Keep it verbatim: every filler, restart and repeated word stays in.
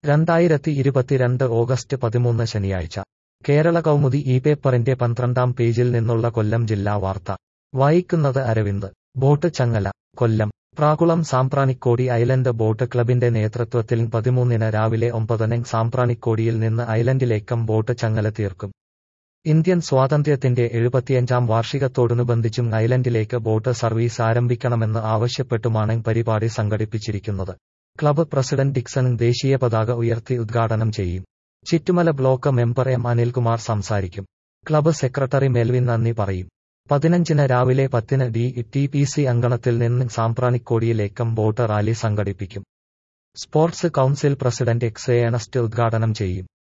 രണ്ടായിരത്തി ഇരുപത്തിരണ്ട് ഓഗസ്റ്റ് പതിമൂന്ന് ശനിയാഴ്ച കേരള കൗമുദി ഈ പേപ്പറിന്റെ പന്ത്രണ്ടാം പേജിൽ നിന്നുള്ള കൊല്ലം ജില്ലാ വാർത്ത വായിക്കുന്നത് അരവിന്ദ്. ബോട്ട് ചങ്ങല. കൊല്ലം. പ്രാകുളം സാമ്പ്രാണിക്കോടി ഐലൻഡ് ബോട്ട് ക്ലബിന്റെ നേതൃത്വത്തിൽ പതിമൂന്നിന് രാവിലെ ഒമ്പതിന് സാമ്പ്രാണിക്കോടിയിൽ നിന്ന് ഐലൻഡിലേക്കം ബോട്ട് ചങ്ങല തീർക്കും. ഇന്ത്യൻ സ്വാതന്ത്ര്യത്തിന്റെ എഴുപത്തിയഞ്ചാം വാർഷികത്തോടനുബന്ധിച്ചും ഐലൻഡിലേക്ക് ബോട്ട് സർവീസ് ആരംഭിക്കണമെന്ന് ആവശ്യപ്പെട്ടുമാണ് പരിപാടി സംഘടിപ്പിച്ചിരിക്കുന്നത്. ക്ലബ്ബ് പ്രസിഡന്റ് ഡിക്സൺ ദേശീയ പതാക ഉയർത്തി ഉദ്ഘാടനം ചെയ്യും. Chittumala block member M Anilkumar സംസാരിക്കും. ക്ലബ്ബ് സെക്രട്ടറി മെൽവിൻ നന്ദി പറയും. പതിനഞ്ചിന് രാവിലെ പത്തിന് ഡി ടി പി സി അങ്കണത്തിൽ നിന്ന് സാമ്പ്രാണിക്കോടിയിലേക്കം ബോട്ട് റാലി സംഘടിപ്പിക്കും. Sports council president X Ernest ഉദ്ഘാടനം ചെയ്യും.